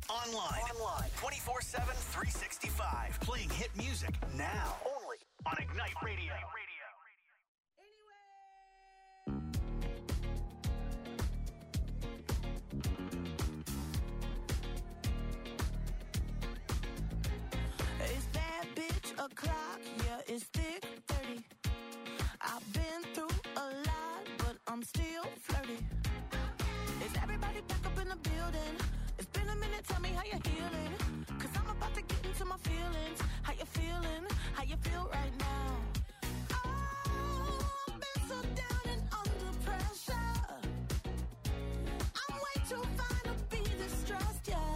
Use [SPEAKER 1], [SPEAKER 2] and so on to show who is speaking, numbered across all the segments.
[SPEAKER 1] Online. 24/7, 365. Playing hit music now. Only on Ignite Radio.
[SPEAKER 2] It's that bitch o'clock, yeah, it's thick 30. I've been through a lot, but I'm still flirty. Is everybody back up in the building? It's been a minute, tell me how you're healing. Cause I'm about to get into my feelings. How you feeling? How you feel right now? Oh, I've been so down and under pressure. I'm way too fine to be distressed, yeah.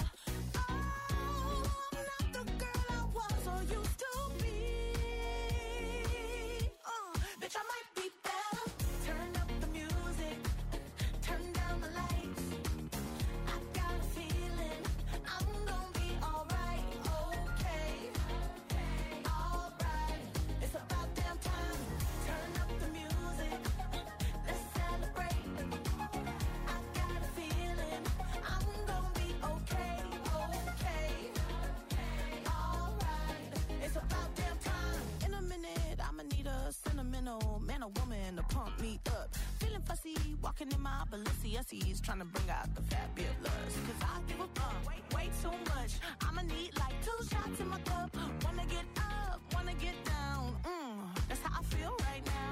[SPEAKER 2] Man or woman to pump me up. Feeling fussy, walking in my Balenciennes, trying to bring out the fabulous. Cause I give a fuck way too much. I'ma need like 2 shots in my cup. Wanna get up, wanna get down. That's how I feel right now.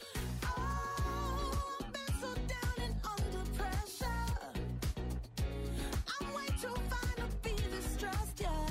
[SPEAKER 2] Oh, I've been so down and under pressure. I'm way too fine to be distressed, yeah.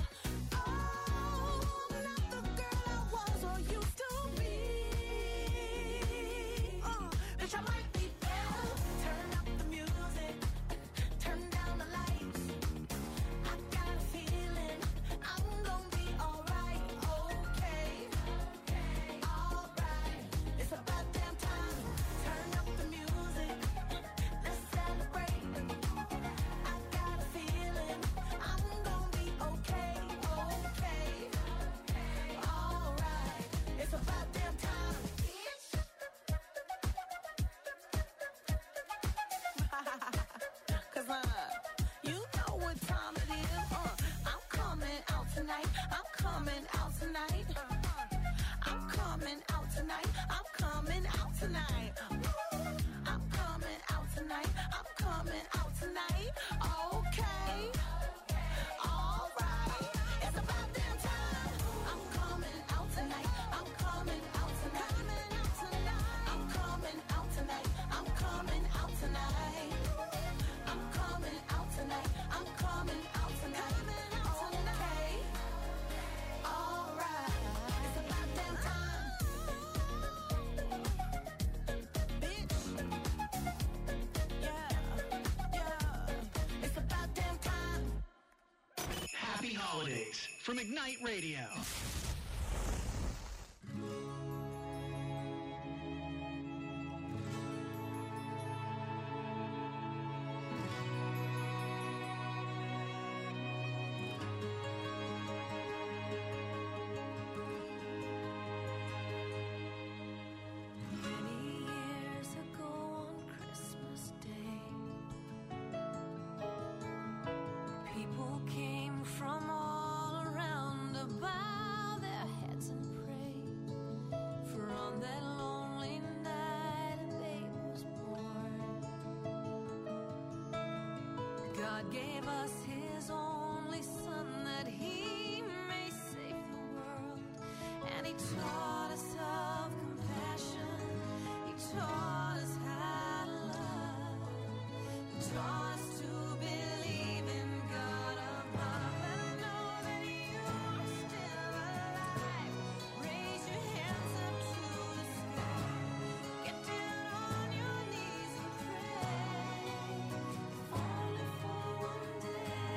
[SPEAKER 1] From Ignite Radio.
[SPEAKER 3] Only for one day.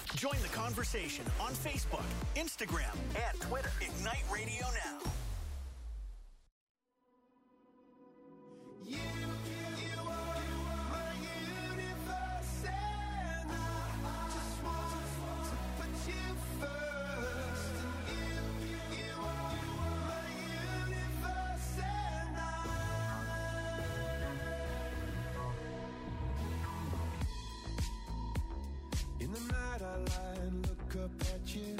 [SPEAKER 1] Join the conversation on Facebook, Instagram, and Twitter. Ignite Radio Now.
[SPEAKER 3] In the night I lie and look up at you.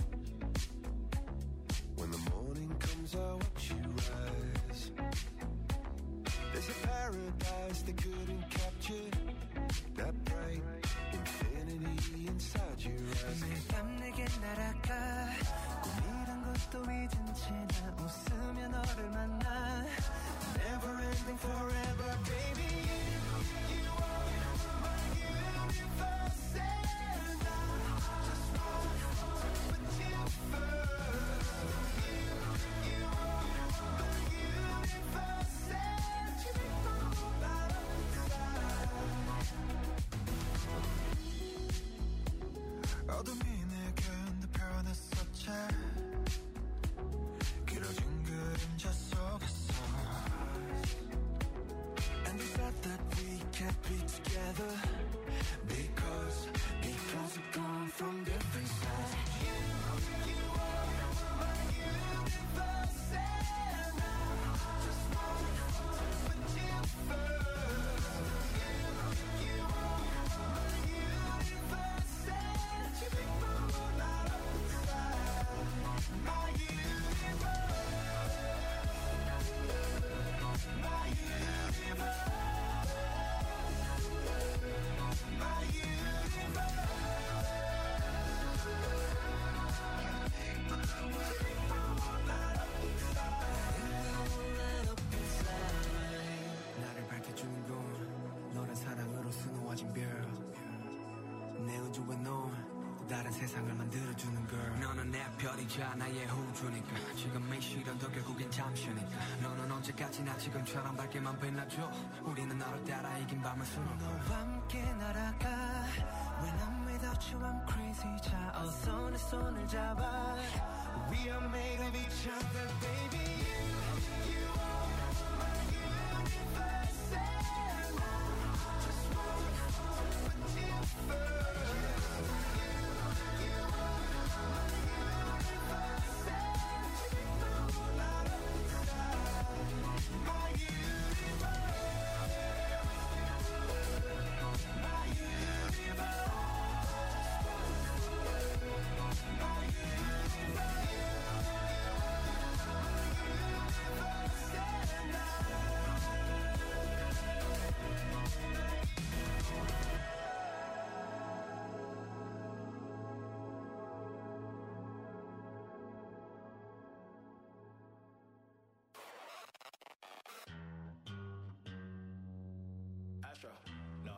[SPEAKER 3] When the morning comes I watch you rise. There's a paradise they couldn't capture. That bright infinity inside your eyes.
[SPEAKER 4] 매일 밤 내게 날아가 꿈이란 것도 잊은 채 나 웃으며 너를 만나. Never ending forever baby. You are my universe and I just want to put you first. You are my universe and you make my whole light up inside. 어둠이 내게 내 변했었지. 길어진 그림자 속에서. And you said that we can't be together because have gone from different sides. You are my universe and I just want to put you first. You are my universe and you make my whole light up inside. My universe. My universe. My universe. 나를 밝혀주는 건 너란 사랑으로 수놓아진 별. 내 우주에 넌 다른 세상을 만들어주는 girl. 너는 내 별이자 나의 호주니까 지금 이 시련도 결국엔 잠시니까. 너는 언제까지나 지금처럼 밝게만 빛나줘. 우리는 너를 따라 이긴 밤을 수놓아. 너와 함께 날아가. When I'm without you I'm crazy. 자 어서 내 손을 잡아. We are made of each other baby. You are my universe and I just want to put you first. You are my universe and you make my whole light up inside. My universe. My universe. My
[SPEAKER 1] Astro, no.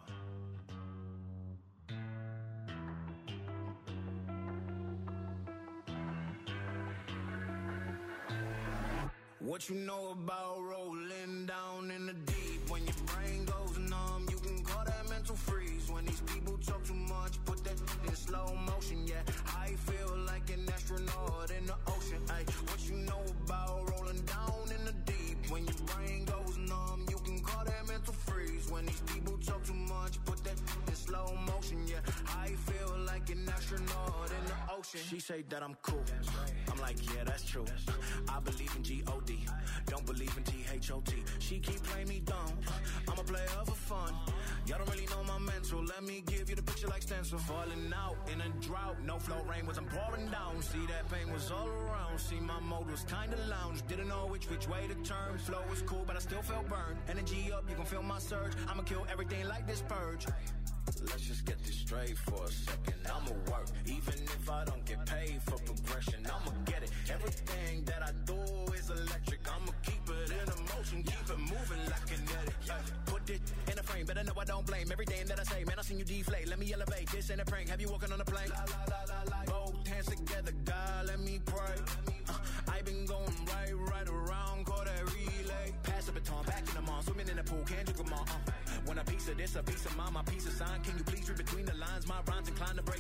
[SPEAKER 3] What you know about rolling down in the deep? When your brain goes numb, you can call that mental freeze. When these people talk too much, put that in slow motion, yeah. I feel like an astronaut in the ocean, ay. What you know about rolling down in the deep? When your brain goes numb, you can call that mental freeze. When these people talk too much, put that in slow motion, yeah. I feel like an astronaut in the ocean. She say that I'm cool. I'm like, yeah, that's true. I believe in G-O-D, don't believe in T-H-O-T. She keep playing me dumb, I'm a player for fun. Y'all don't really know my mental, let me give you the picture like stencil. Falling out in a drought, no flow rain wasn't pouring down. See that pain was all around, see my mode was kinda lounge. Didn't know which way to turn, flow was cool but I still felt burned. Energy up, you can feel my surge, I'ma kill everything like this purge. Let's just get this straight for a second. I'ma work, even if I don't get paid for progression. I'ma get it. Everything that I do is electric. I'ma keep it in motion, keep it moving like kinetic. Put it in a frame, better know I don't blame everything that I say. Man, I seen you deflate. Let me elevate. This ain't a prank. Have you walking on a plane? Both hands together, God, let me pray. I been going right around, call that relay. Pass the baton, back in the mall, swimming in the pool, can't drink them all. When a piece of this, a piece of mine, my piece of sign. Can you please read between the lines? My rhymes inclined to break your spine.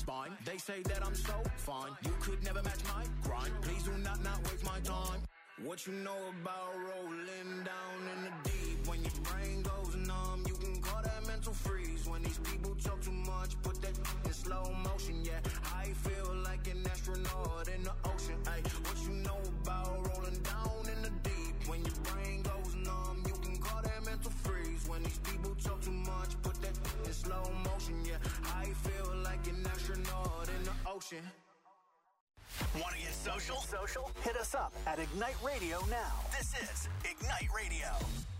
[SPEAKER 3] spine. They say that I'm so fine, you could never match my grind. Please do not waste my time. What you know about rolling down in the deep? When your brain goes numb, you can call that mental freeze. When these people talk too much, put that in slow motion. Yeah, I feel like an astronaut in the ocean. Ay, what you know about rolling down in the deep? When your brain goes numb, you can call that mental freeze. When these people talk too much, put that in slow motion. Yeah, I feel like an astronaut in the ocean.
[SPEAKER 1] Want to get social? Hit us up at Ignite Radio now. This is Ignite Radio.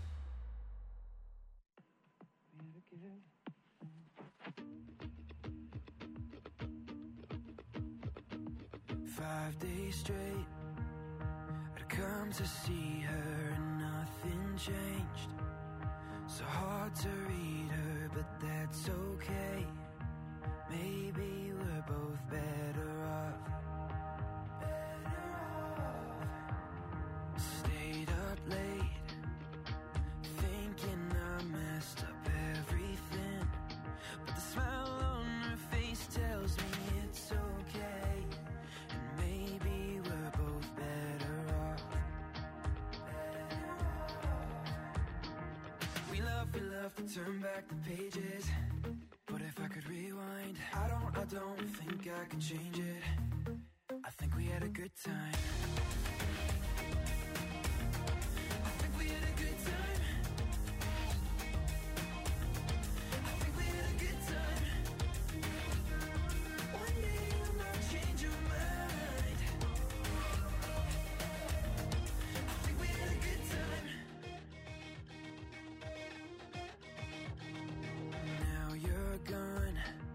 [SPEAKER 4] Five days straight, I'd come to see her and nothing changed. So hard to read her, but that's okay. Maybe we're both better off. Stayed up late, thinking I messed up everything. But the smile on her face tells me it's okay. And maybe we're both better off. We love to turn back the pages. But if I could rewind, I don't think I could change it. I think we had a good time. I think we had a good time. I think we had a good time. One day you might change your mind. I think we had a good time. Now you're gone,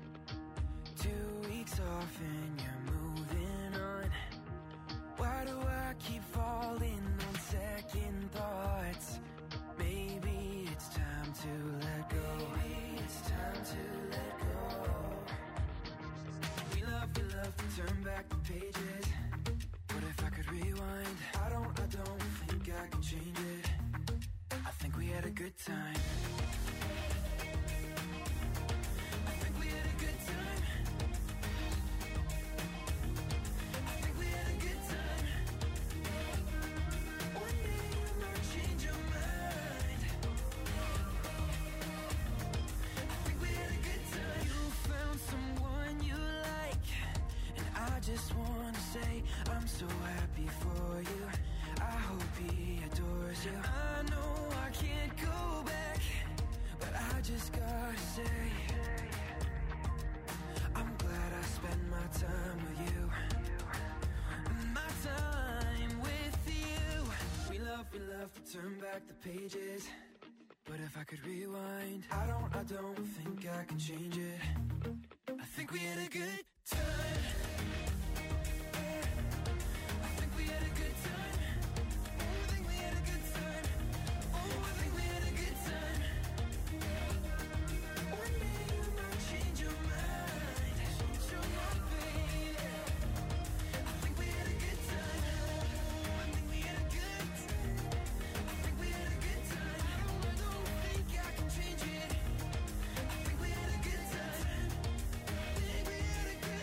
[SPEAKER 4] 2 weeks off and you're moving on. Why do I keep falling on second thoughts? Maybe it's time to let go. Maybe it's time to let go. We love to turn back the pages. But if I could rewind, I don't think I can change it. I think we had a good time. I think we had a good time. I think we had a good time. One day you might change your mind. I think we had a good time. You found someone you like, and I just wanna say I'm so happy for you. I hope he adores you. I know I can't go back, but I just gotta say I'm glad I spent my time with you. My time with you. We love to turn back the pages. But if I could rewind, I don't think I can change it. I think we had a good time. I think we had a good time. Oh, I think we had a good time. Oh, I think we had a good time. One day you might change your mind. Change your mind, baby. I think we had a good time. Oh, I think we had a good time. I think we had a good time. I don't think I can change it. I think we had a good time. I think we had a good time.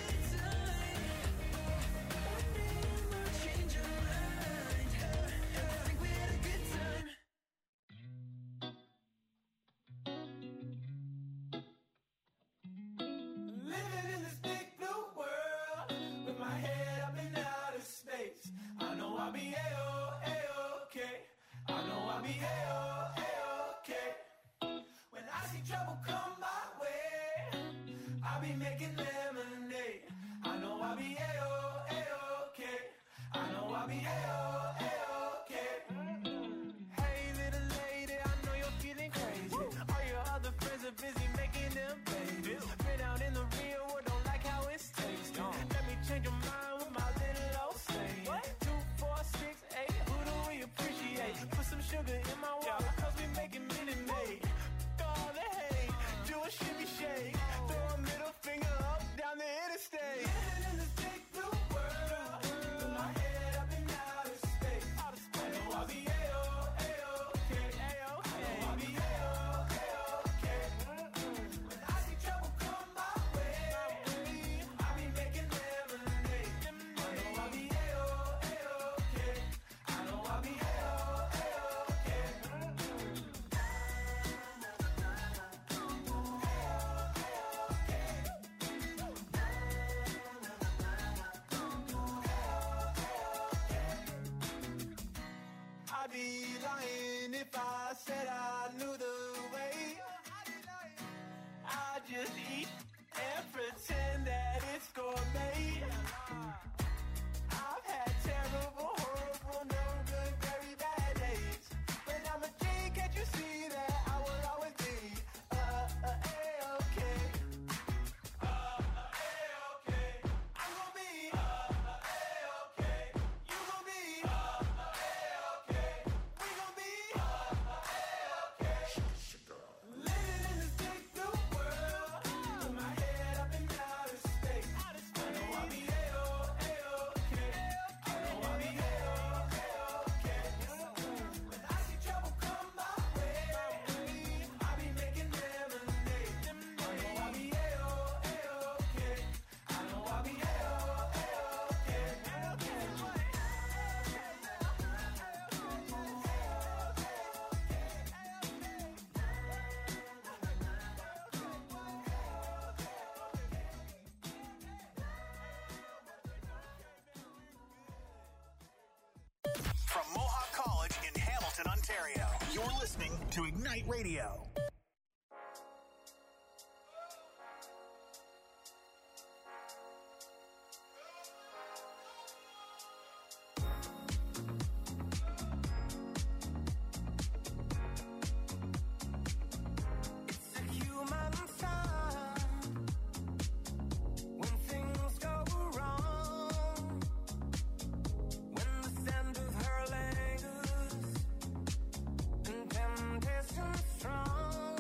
[SPEAKER 1] to Ignite Radio.
[SPEAKER 3] It's a human sign when things go wrong, when the scent of her lingers and temptation strong.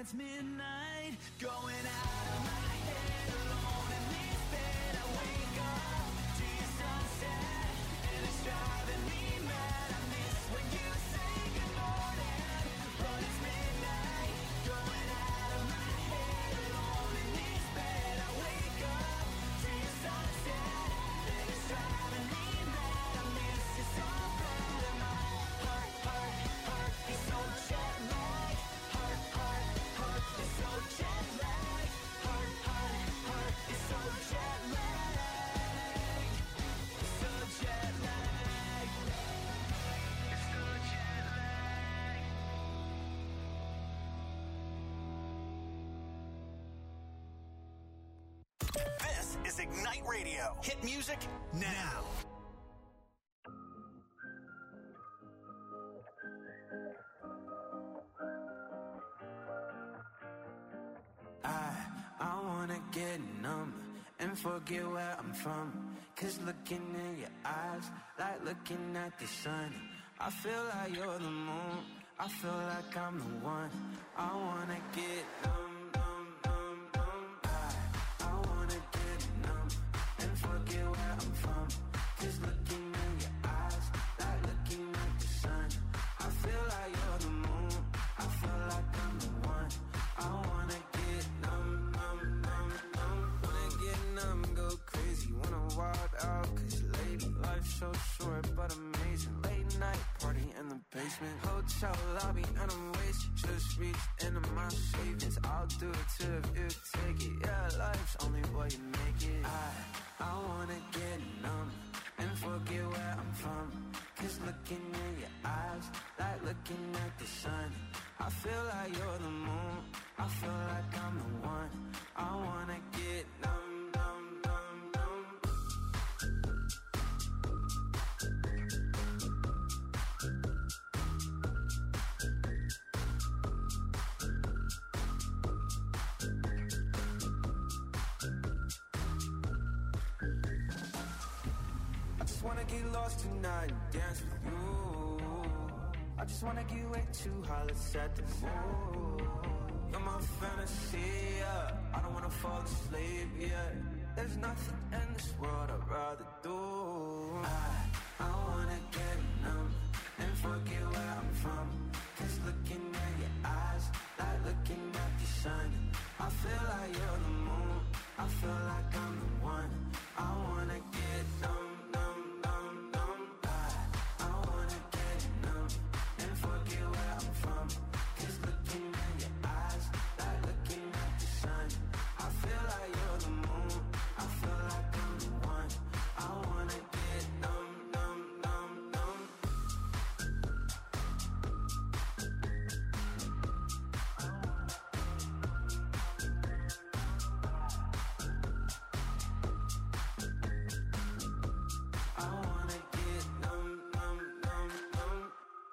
[SPEAKER 4] it's midnight, going out of my head, alone in this bed. I wake up to your sunset, and it's driving me mad. I miss when you say good morning, but it's midnight, going out of my head, alone in this bed. I wake up to your sunset, and it's driving me mad. I miss you so bad, and my heart is so jet lagged. Heart is so jet lagged. Heart is so jet lagged. It's so jet lagged. It's so jet lagged.
[SPEAKER 1] This is Ignite Radio. Hit music now.
[SPEAKER 4] I wanna get numb and forget where I'm from. 'Cause looking in your eyes, like looking at the sun. I feel like you're the moon, I feel like I'm the one. I wanna get numb, numb, numb, numb. I wanna get numb and forget where I'm from. 'Cause looking in your eyes, like looking at the sun. I feel like you're the moon, I feel like I'm the one. I wanna get numb, numb, numb, numb. Wanna get numb, go crazy, wanna wild out. 'Cause lady, life's so short but amazing. Late night party in the basement, hotel lobby and I'm wasted. Just reached into my savings, I'll do it too if you take it. Yeah, life's only what you make it. I wanna get numb and forget where I'm from. 'Cause looking in your eyes, like looking at the sun. I feel like you're the moon, I feel like I'm the one. I wanna get numb, numb, numb, numb. I just wanna get lost tonight and dance with you. I just wanna get way too high, let's set the mood. You're my fantasy, yeah. I don't wanna fall asleep, yeah. There's nothing in this world I'd rather do. I wanna get numb and forget where I'm from. 'Cause looking at your eyes, like looking at the sun. I feel like you're the moon, I feel like I'm the one. I wanna get numb, numb, numb, numb. I wanna get numb and forget where I'm from. 'Cause looking in your eyes, like looking at the sun. I feel like you're the moon, I feel like I'm the one. I wanna get numb, numb, numb, numb. I wanna get numb, numb, numb, numb.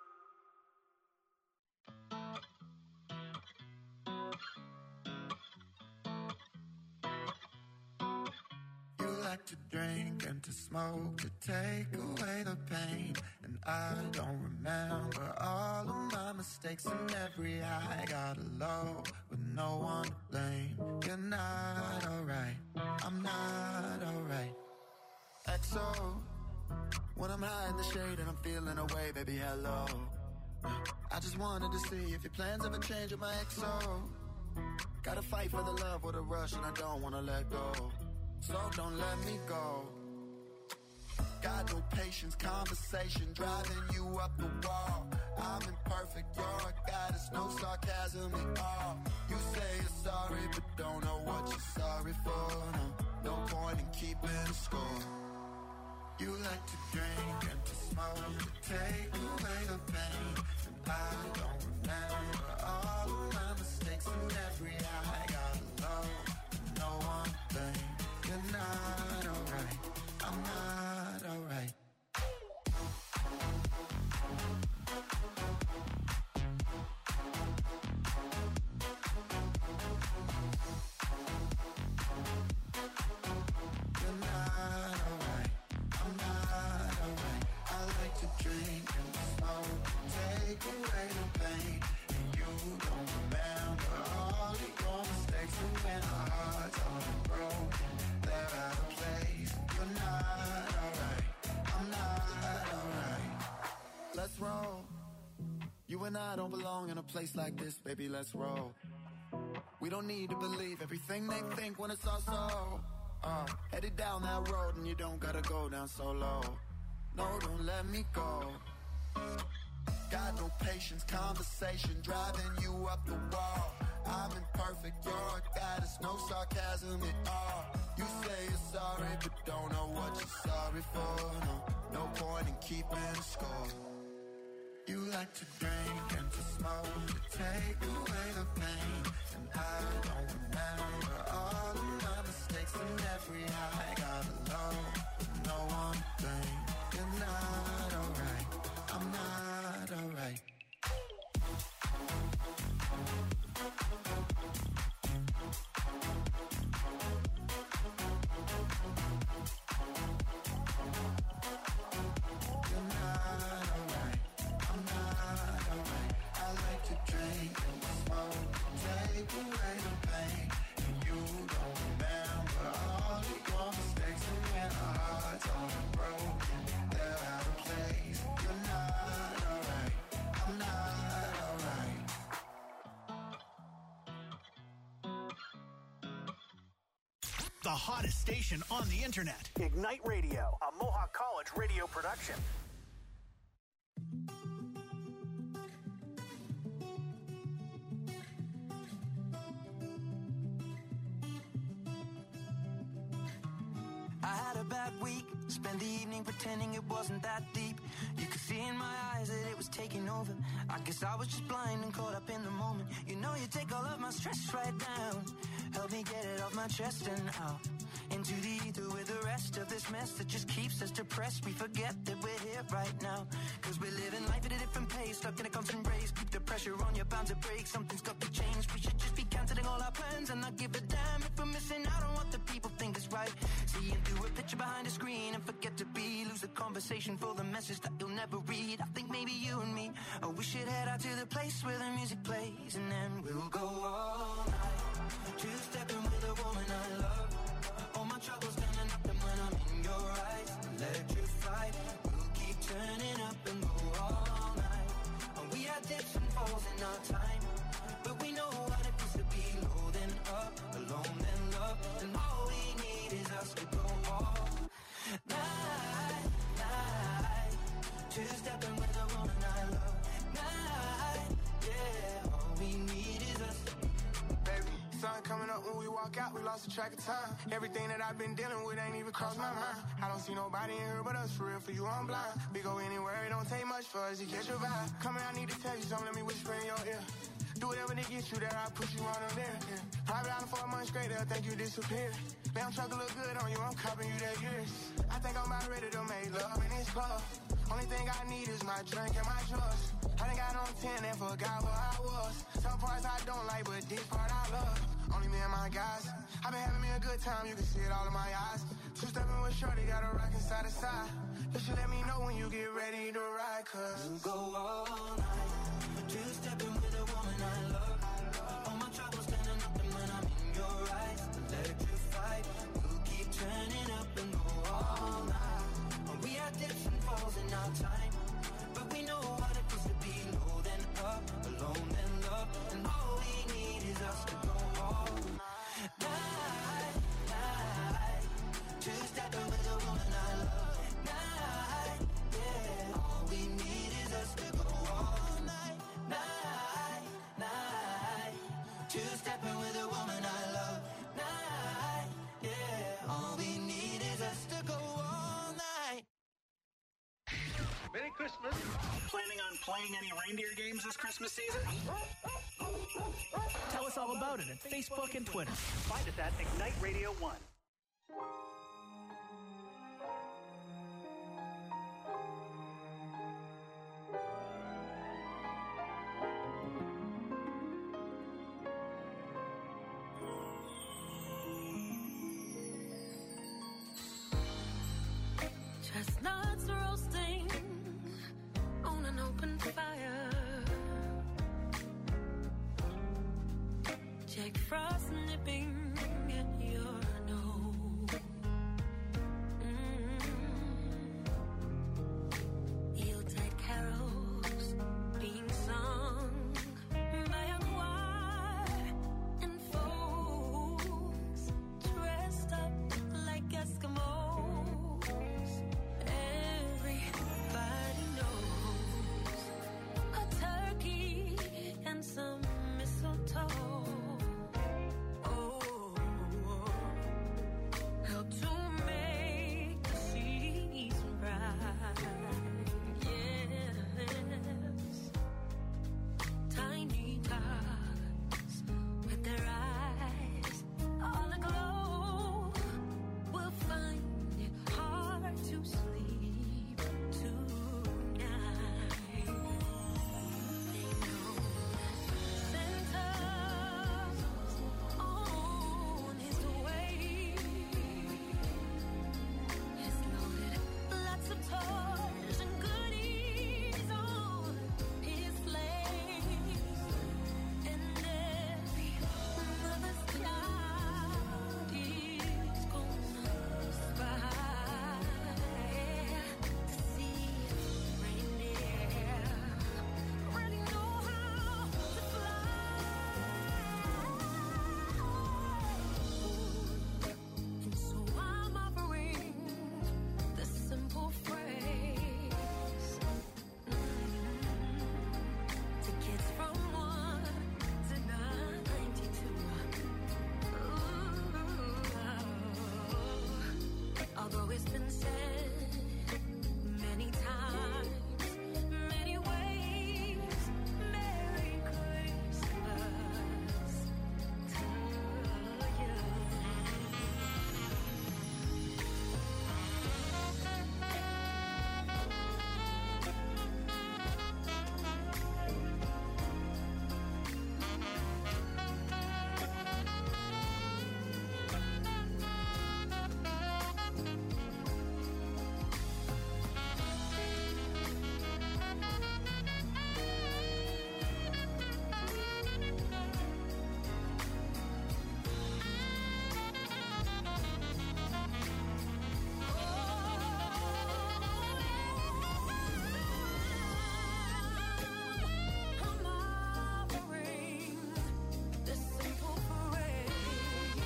[SPEAKER 5] You like to drink and to smoke to take away the pain. And I don't remember all of my mistakes and every high. Got low with no one to blame. You're not alright, I'm not alright. XO, when I'm high in the shade and I'm feeling away, baby, hello. I just wanted to see if your plans ever change with my XO. Gotta fight for the love with a rush and I don't wanna let go. So don't let me go. Got no patience, conversation driving you up the wall. I'm imperfect, you're a goddess, no sarcasm at all. You say you're sorry, but don't know what you're sorry for. No point in keeping score. You like to drink and to smoke to take away the pain. And I don't remember all of my mistakes and every high. Got low, no one thing. You're not alright, I'm not alright. You're not alright, I'm not alright. I like to drink and smoke, take away the pain. And you and I don't belong in a place like this, baby, let's roll. We don't need to believe everything they think when it's all so. Headed down that road and you don't gotta go down so low. No, don't let me go. Got no patience, conversation driving you up the wall. I'm imperfect, you're a goddess, no sarcasm at all. You say you're sorry, but don't know what you're sorry for. No point in keeping score. You like to drink and to smoke to take away the pain. And I don't remember all of my mistakes and every high. Gotta love, no one thing. You're not alright, I'm not alright.
[SPEAKER 1] The hottest station on the internet. Ignite Radio, a Mohawk College radio production.
[SPEAKER 4] I had a bad week, spent the evening pretending it wasn't that deep. You could see in my eyes that it was taking over. I guess I was just blind and caught up in the moment. You know you take all of my stress right down. Help me get it off my chest and out into the ether with the rest of this mess that just keeps us depressed. We forget that we're here right now, cause we're living life at a different pace, stuck in a constant race. Keep the pressure on, you're bound to break. Something's got to change. We should just be cancelling all our plans and not give a damn if we're missing out on what the people think is right. Seeing through a picture behind a screen and forget to be, lose the conversation for the message that you'll never read. I think maybe you and me, oh, we should head out to the place where the music plays, and then we'll go all night, two-stepping with a woman I love. All my troubles standing up, and when I'm in your eyes, electrified. We'll keep turning up and go all night. And we had dips and falls in our time, but we know what it feels to be low then up, alone then love. And all we need is us to go all night, night. Two-stepping with a woman I love. Night, yeah. All we need is us.
[SPEAKER 6] Baby, sun coming up when we walk out, we lost the track of time. Everything that I've been dealing with ain't even crossed my mind. I don't see nobody in here but us, for real, for you I'm blind. We go anywhere, it don't take much for us to catch your vibe. Come here, I need to tell you something, let me whisper in your ear. Do whatever to get you there, I'll push you on them there. Yeah. Private island for a month straight, they'll think you disappeared. Damn truck look good on you, I'm copping you that years. I think I'm about ready to make love in this club. Only thing I need is my drink and my drugs. I done got on 10 and forgot where I was. Some parts I don't like, but this part I love. Only me and my guys. I've been having me a good time, you can see it all in my eyes. Two-stepping with shorty, got a rockin' side to side. You should let me know when you get ready to ride, cause
[SPEAKER 4] we'll go all night, two-stepping with a woman I love. All my troubles standing up, and when I'm in your eyes, electrified. We'll keep turning up and go all night. We had dips and falls in our time, but we know what it feels to be low then up, alone then love. And all we need is us to go all night, night. Two-stepping with a woman I love. Night, yeah. All we need is us to go all night, night, night. Two-stepping with a woman I love. Night, yeah. All we need is us to go all night.
[SPEAKER 1] Merry Christmas. Planning on playing any reindeer games this Christmas season? Tell us all about it at Facebook and Twitter. Find us at Ignite Radio 1.
[SPEAKER 2] Chestnuts roasting on an open fire. Jack Frost nipping at your nose. Yuletide carols being sung. soul. Oh, help to make the season bright. Yes, tiny tots with their eyes all aglow will find it hard to sleep tonight. They know Santa's on his way. He's loaded lots of toys and goodies on his sleigh, and every mother's child is gonna spy to see reindeer really know how to fly. And so I'm offering this simple phrase to kids from 1 to 92. Although it's been said many times, many ways, Merry Christmas to you. I'm offering this simple phrase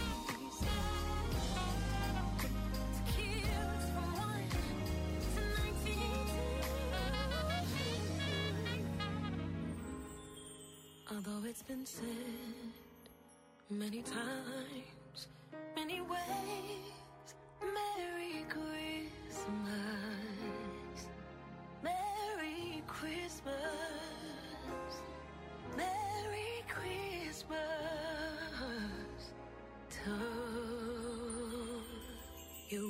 [SPEAKER 2] to kids from 1 to 92. Although it's been said many times, many ways, Merry Christmas, Merry Christmas, Merry Christmas to you.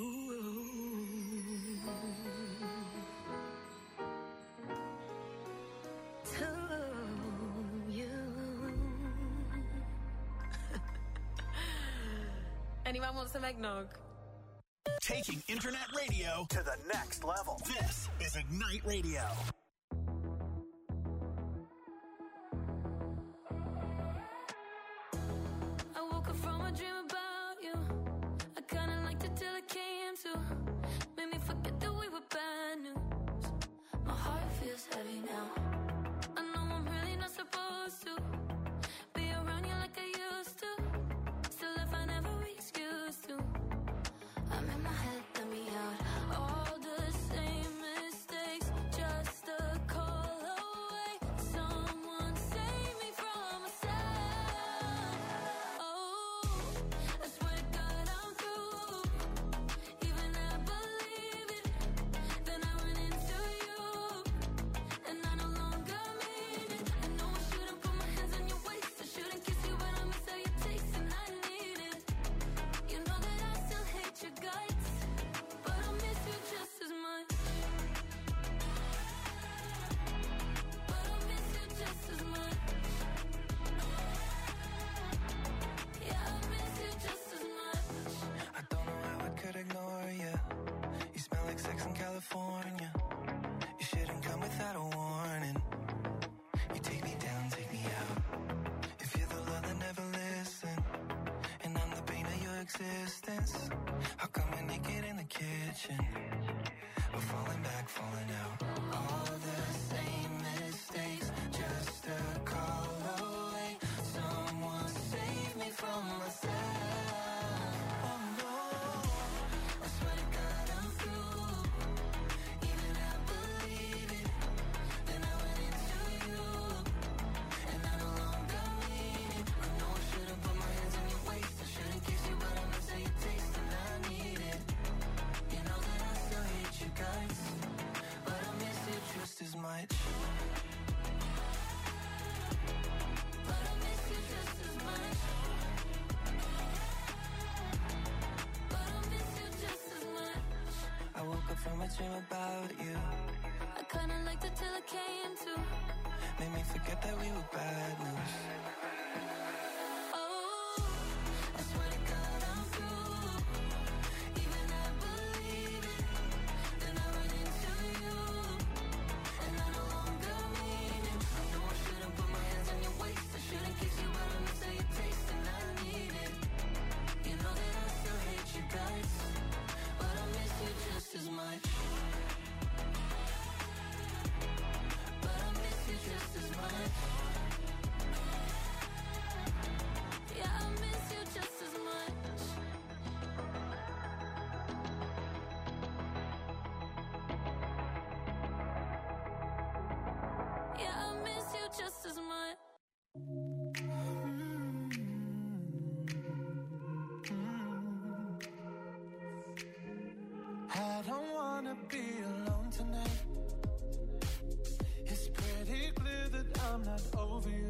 [SPEAKER 2] To you. Anyone want some eggnog?
[SPEAKER 1] Taking internet radio to the next level. This is Ignite Radio.
[SPEAKER 2] I woke up from a dream about you. I kinda liked it till it came to. Made me forget that we were bad news. My heart feels heavy now. I know I'm really not supposed to be around you like I used to. Still, if I never excuse to, I'm in my head, let me out. All the same mistakes, just a
[SPEAKER 4] made me forget that we were bad news.
[SPEAKER 2] As much, but I miss you just as much. Yeah, I miss you just as much. Yeah, I miss you just as much.
[SPEAKER 7] I don't wanna be alone tonight. It's pretty clear that I'm not over you.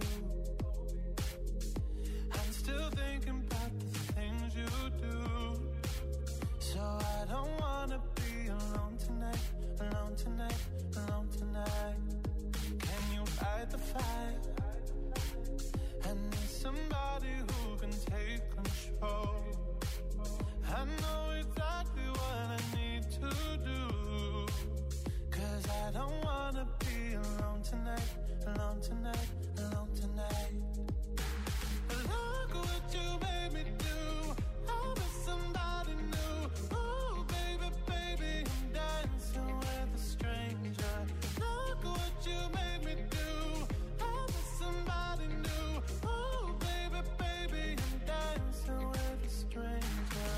[SPEAKER 7] I'm still thinking about the things you do. So I don't wanna be alone tonight, alone tonight, alone tonight. Can you fight the fire? I need somebody who can take control. I know exactly what I need to do, 'cause I don't wanna be alone tonight, alone tonight, alone tonight. Look what you made me do. I was somebody new. Ooh, baby, baby, I'm dancing with a stranger. Look what you made me do. I was somebody new. Ooh, baby, baby, I'm dancing with a stranger.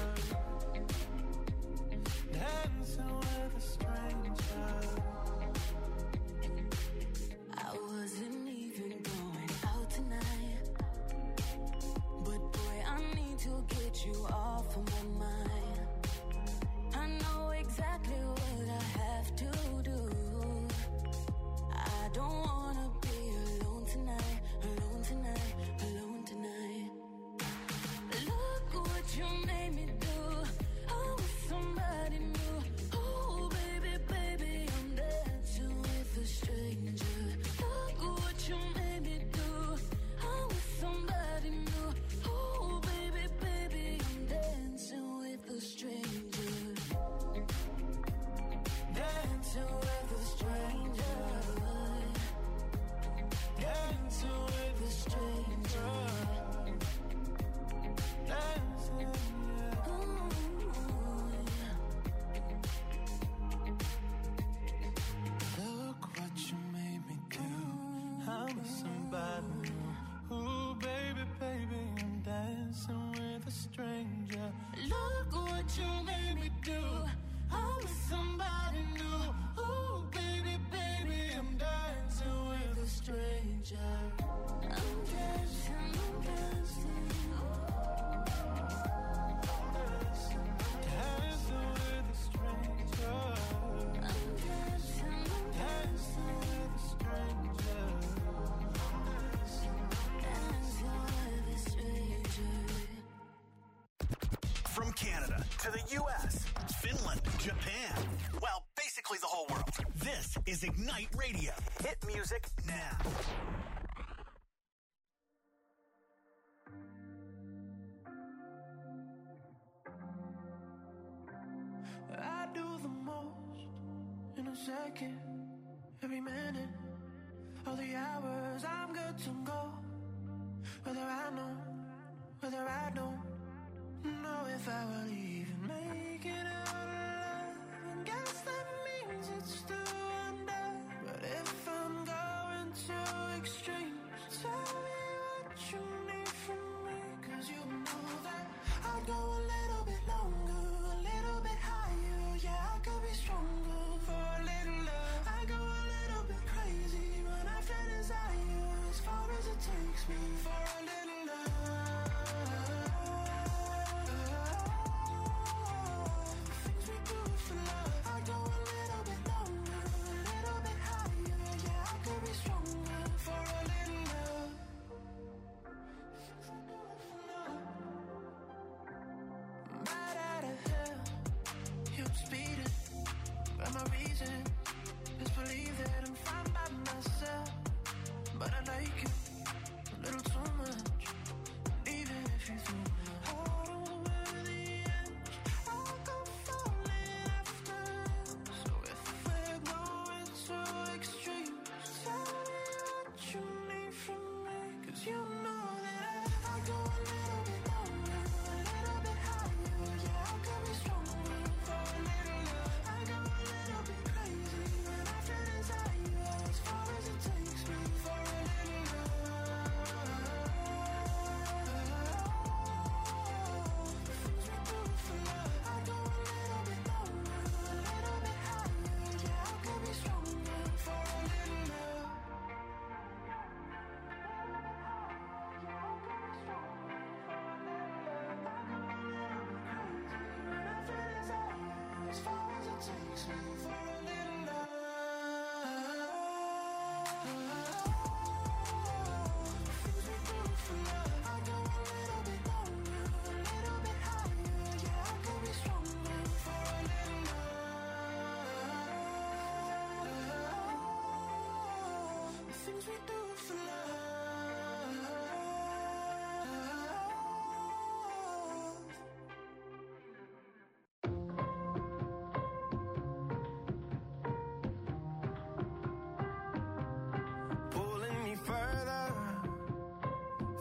[SPEAKER 7] Dancing with a stranger.
[SPEAKER 2] I wasn't even going out tonight, but boy, I need to get you off of my mind. I know exactly what I have to do. I don't wanna be alone tonight, alone tonight, alone tonight. Look what you made me do. I was somebody new. Oh, baby, baby, I'm dancing with a stranger. Look what you made me do. I was somebody new. Oh, baby, baby, I'm dancing with a stranger. Dancing with a stranger. Dancing with a stranger.
[SPEAKER 7] Dancing, yeah. Look what you made me do. I'm with somebody new. Ooh, baby, baby, I'm dancing with a stranger.
[SPEAKER 2] Look what you made me do. I'm with somebody new.
[SPEAKER 7] Ooh, baby, baby, I'm dancing with a stranger.
[SPEAKER 2] I'm dancing, I'm dancing.
[SPEAKER 7] Dancing with a stranger.
[SPEAKER 2] I'm dancing, I'm
[SPEAKER 7] Dancing with a stranger.
[SPEAKER 2] dancing with a stranger.
[SPEAKER 1] From Canada to the U.S., Finland, Japan. Well, basically the whole world. This is Ignite Radio. Hit music now.
[SPEAKER 7] I do the most in a second, every minute, all the hours I'm good to go. Whether I know, whether I don't know if I will even make it out alive. And guess that means it's still under. But if I'm going to extremes, tell me what you need from me. 'Cause you know that I'd go a little bit longer, a little bit higher. Yeah, I could be stronger for a little love. I go a little bit crazy when I feel desire, as far as it takes me for a little love. Things we do for love. I go a little bit longer, a little bit higher. Yeah, I could be stronger for a little love. Right out of hell, you're speeding, but my reason is believe that I'm fine by myself.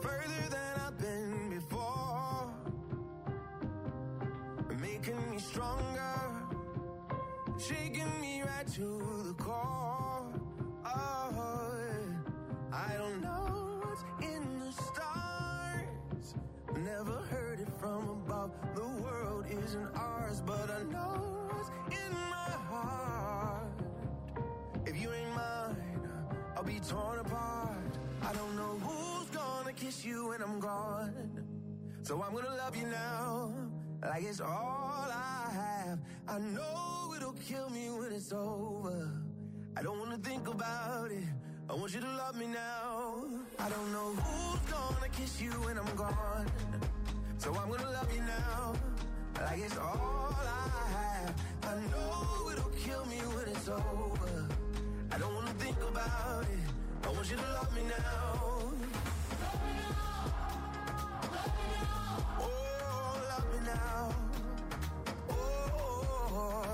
[SPEAKER 3] further than I've been before, making me stronger, shaking me right to the core. Oh, I don't know what's in the stars, never heard it from above. The world isn't ours, but I know what's in my heart. If you ain't mine, I'll be torn apart. I don't know who's gonna kiss you when I'm gone, so I'm gonna love you now, like it's all I have. I know it'll kill me when it's over. I don't wanna think about it, I want you to love me now. I don't know who's gonna kiss you when I'm gone, so I'm gonna love you now, like it's all I have. I know it'll kill me when it's over. I don't wanna think about it, I want you to love me now. Oh, love me now. Oh,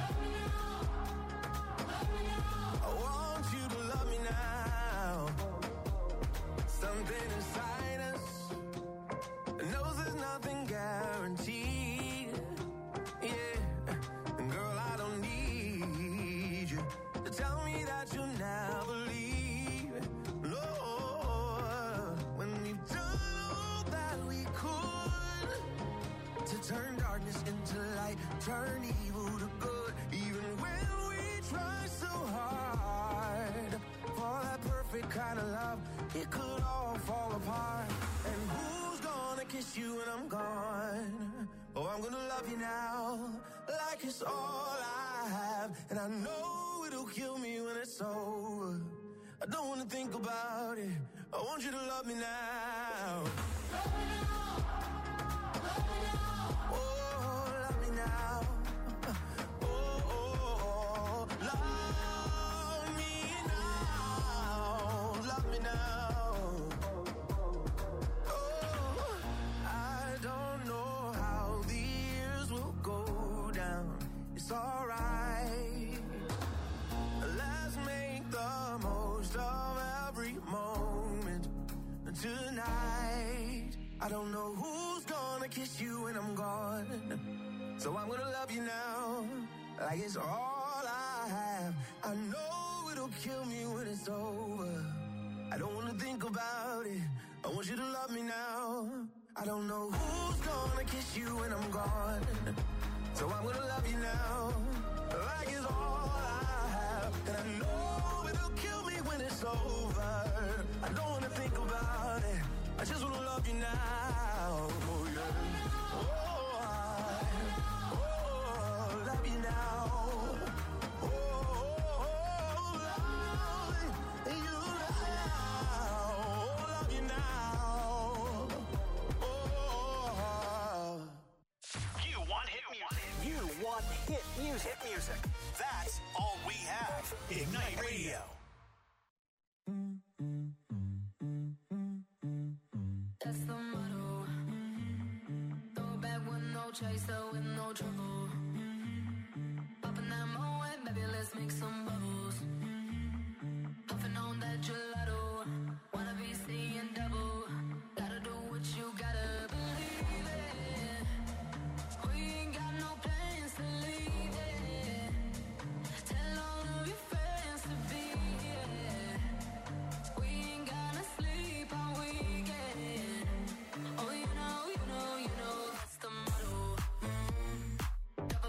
[SPEAKER 3] I want you to love me now. Something inside us knows there's nothing guaranteed. Yeah, and girl, I don't need you to tell me that you'll never leave. No, when we've done all that we could to turn darkness into light, turn evil to good, even when we try so hard for that perfect kind of love, it could all fall apart. And who's gonna kiss you when I'm gone? Oh, I'm gonna love you now, like it's all I have. And I know it'll kill me when it's over. I don't wanna think about it, I want you to love me now. Oh, love me now. Oh, love me now. Love me now. Oh, I don't know how the years will go down. It's alright. Let's make the most of every moment tonight. I don't know who's gonna kiss you when I'm gone, so I'm gonna love you now, like it's all I have. I know it'll kill me when it's over. I don't wanna think about it, I want you to love me now. I don't know who's gonna kiss you when I'm gone, so I'm gonna love you now, like it's all I have. And I know it'll kill me when it's over. I don't wanna think about it, I just wanna love you now. Oh, yeah. Oh, love you now. Oh, love you now. Love you now. Oh.
[SPEAKER 1] You want hit music. You want hit music. Hit music. That's all we have. Ignite Radio.
[SPEAKER 2] That's the motto. Throw back with no chaser, with no trouble. Popping that Moet, baby, let's make some bubbles. Puffing on that gelato. Wanna be seeing double. Gotta do what you gotta believe it. We ain't got no plans to leave it. Tell all of your friends to be here. We ain't gonna sleep all weekend. Oh, you know, that's the motto.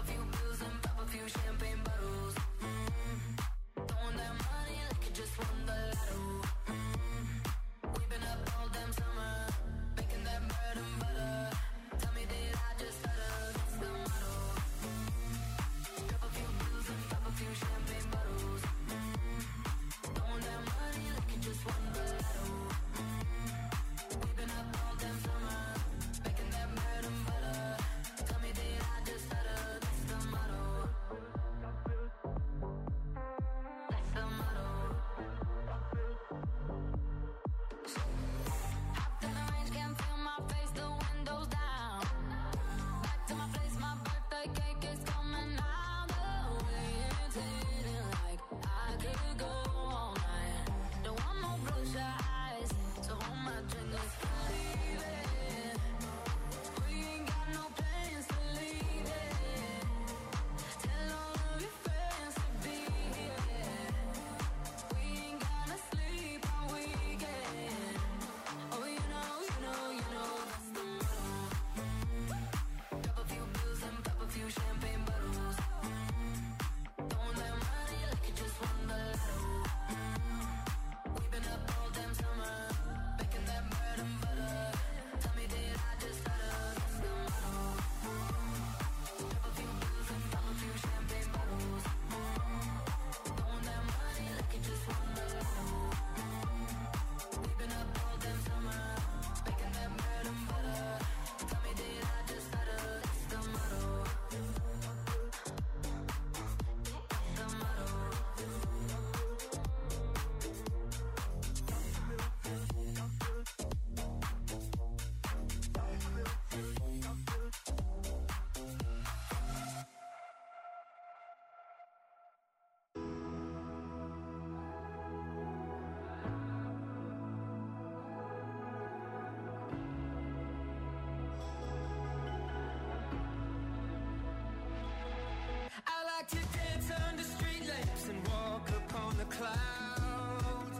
[SPEAKER 4] clouds.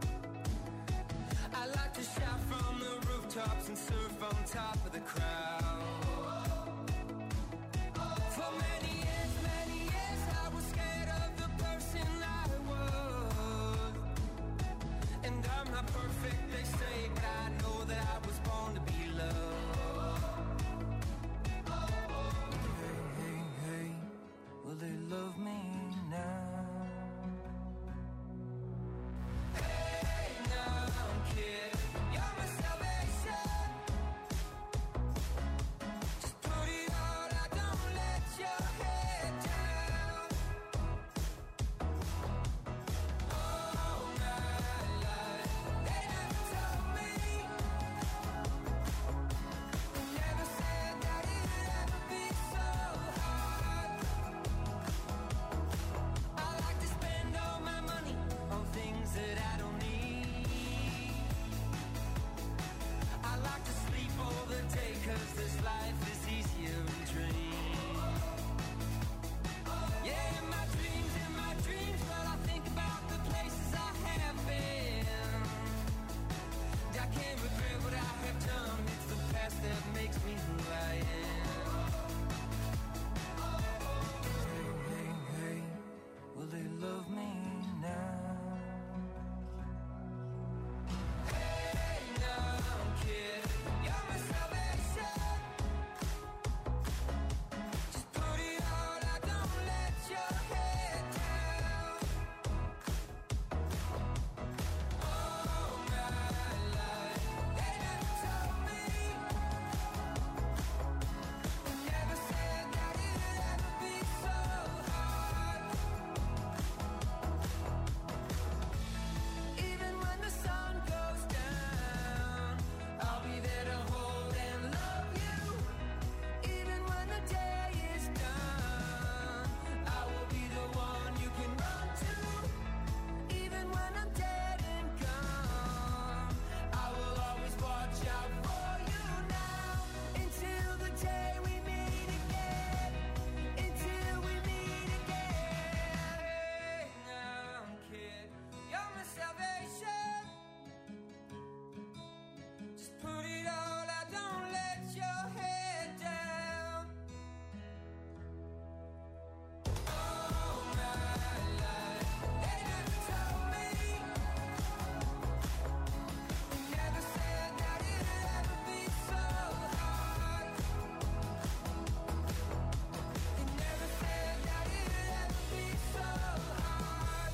[SPEAKER 4] I like to shout from the rooftops and surf on top of the crowd. For many years I was scared of the person I was. And I'm not perfect, they say, but I know that I was born to be loved. Hey, hey, hey, will they love me now? Hey, now, kid, you're my salvation. Just put it all out, don't let your head down. All my life, they never told me, they never said that it'd ever be so hard. I like to spend all my money on things that I don't need. I like to sleep all the day, 'cause this life is easier in dreams. Yeah, in my dreams, but I think about the places I have been. I can't regret what I have done, it's the past that makes me who I am. Hey, hey, hey, will they love me now? Hey, now, kid, you're my salvation. Just put it all out, don't let your head down. All my life, they never told me, they never said that it'd ever be so hard. Even when the sun goes down, I'll be there to hold and love you. Even when the day is done, I will be the one you can run to. Even when I'm dead and gone, I will always watch out for you now. Until the day we meet again. Until we meet again. Hey now, kid, you're my salvation. Just put it all out, don't let your head down. All my life, they never told me, they never said that it'd ever be so hard. They never said that it'd ever be so hard.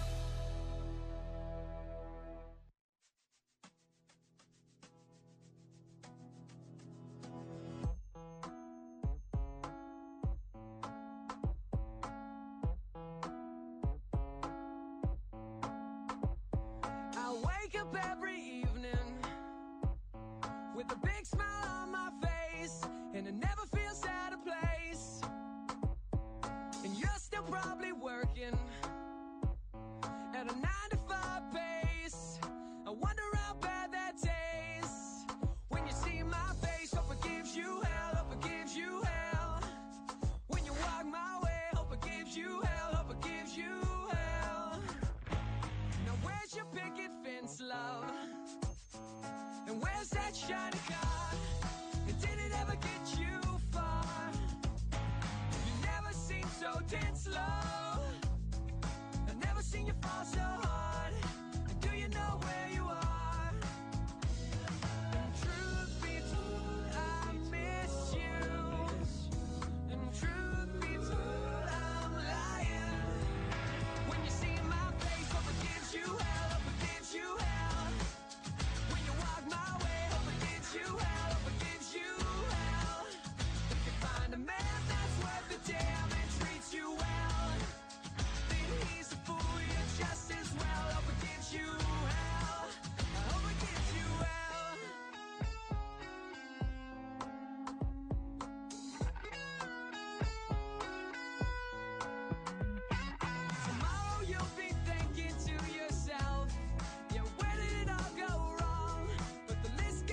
[SPEAKER 8] I wake up every evening with a big smile on my face, and it never feels out of place. And you're still probably working at a 9-to-5 pace. I wonder how bad that tastes when you see my face. Hope it gives you hell, hope it gives you hell. When you walk my way, hope it gives you hell, hope it gives you hell. Now where's your picket fence, love? And where's that shiny car? And did it ever get you far? You never seem so dead slow. I've never seen you fall so hard.